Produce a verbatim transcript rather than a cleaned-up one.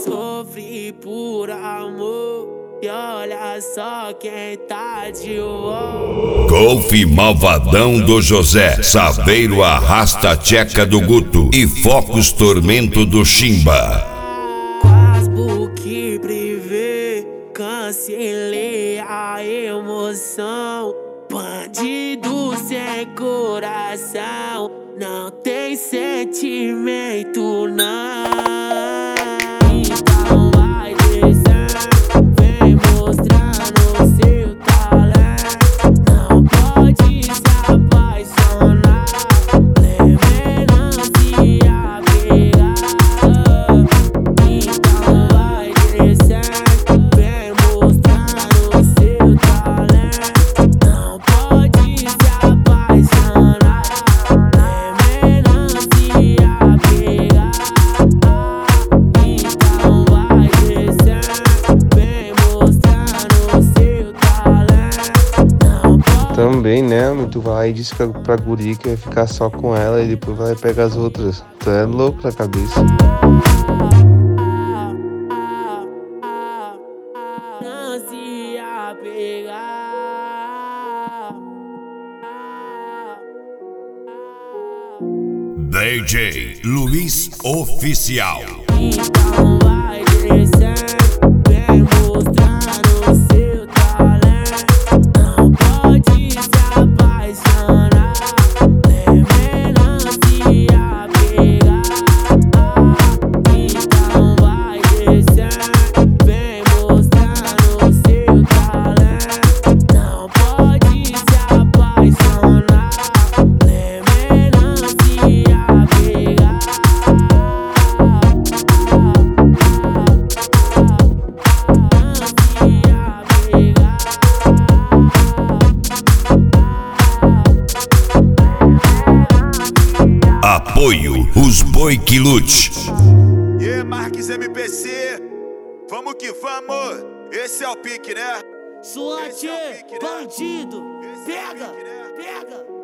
sofri por amor e olha só quem tá de volta. Golfe Malvadão do José, Saveiro Arrasta Tcheca do Guto e Focus Tormento do Chimba. Que privê, cancelei a emoção. Bandido sem coração, não tem sentimento não. Então vai descendo, vem mostrando seu talento. Não pode se apaixonar, lembrando se apegar. Então vai descendo, vem mostrando seu talento. Não pode se apaixonar, lembrando se apegar. Então vai descendo, vem mostrando seu talento. Não pode. Também, né, tu vai e diz pra, pra guri que vai ficar só com ela e depois vai pegar as outras. Tu é louco na cabeça. Não se apegar. D J Luiz Oficial. Então vai descendo, vem mostrando seu talento. Não pode se apaixonar, lembrando se apegar. Então vai descendo, vem mostrando seu talento. Não pode se apaixonar, lembrando se apegar. Apoio Os Boi que Lute. E aí, Marques M P C, vamos que vamos, esse é o pique, né? Suante, Esse é o pique, né? bandido, Esse é o pega, pique, né? pega.